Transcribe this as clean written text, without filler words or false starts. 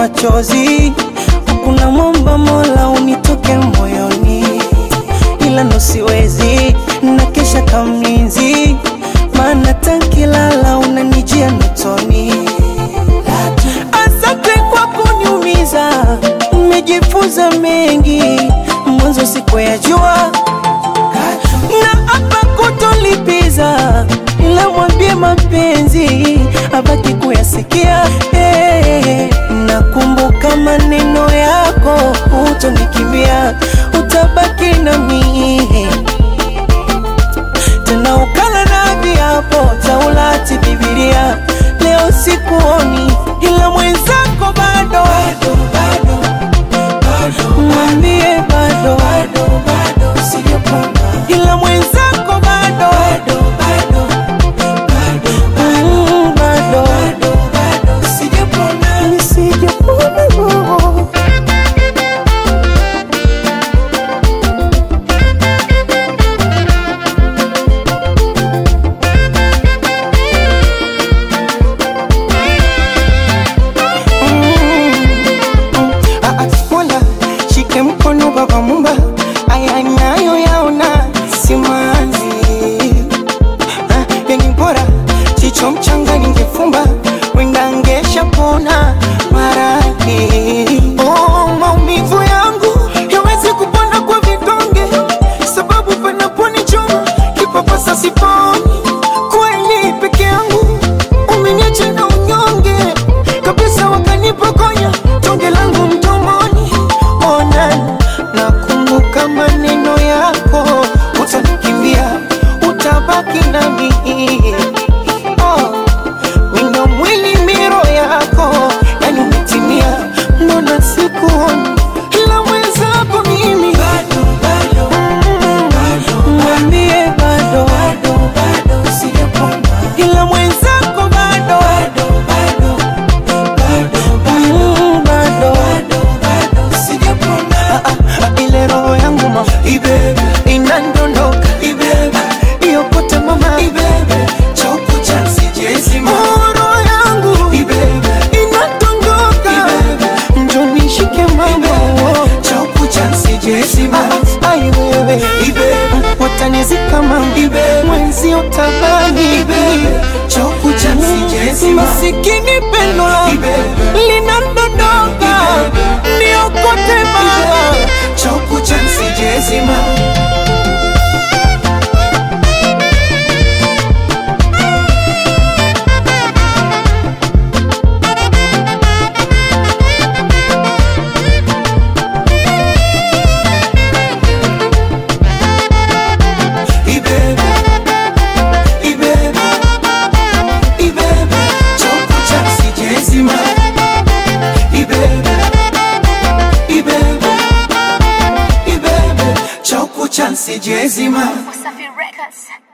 machozi, kuna mwomba Mola unitoke moyoni, ila ndo siwezi na kesha kamlinzi, maana tankilala unanijia notoni. Asante kwa kuniumiza, nimejifunza mengi, mwanzo sikuyajua na hapa kutolipiza, ila mwambie mapenzi abaki kuyasikia. Nakumbuka maneno yako, utonikimbia, utabaki na mimi tena, ukala na viapo Taurati Biblia. Leo sikuoni ila mwenzako bado, mwambie bado, ila mwenzako bado, mkono baba mumba, aya nayo yaona simanzi. Yengi bora chicho mchanga ningefumba, wenda ngesha pona maradhi. Oh, maumivu yangu yawezi kupona kwa vidonge, sababu panaponi choma kipapasa siponi. Kweli peke yangu umeniacha na unyonge kabisa, wakanipokonya tonge langu mdomoni. Nakumbuka maneno yako, utanikimbia, utabaki na mimi. Wino mwili miro yako, yani umetimia, mbona sikuoni ila mwenzako mimi mwambie bado, ila mwenzako bado, ile roho yangu mama ibebe inandondoka, ibebe iyokote mama, ibebe choku chansi jezi mama, roho yangu ibebe inandondoka, ibebe njoni shike mama, choku chansi jezi mama, ai wewe ibebe watanizika mama, ibebe mwenzi utabani, ibebe choku chansi jezi mama, masikini pendo linandondoka, niyokote mama, choku chansi jezi mama. Chansi jezi mama. Wasafi Records.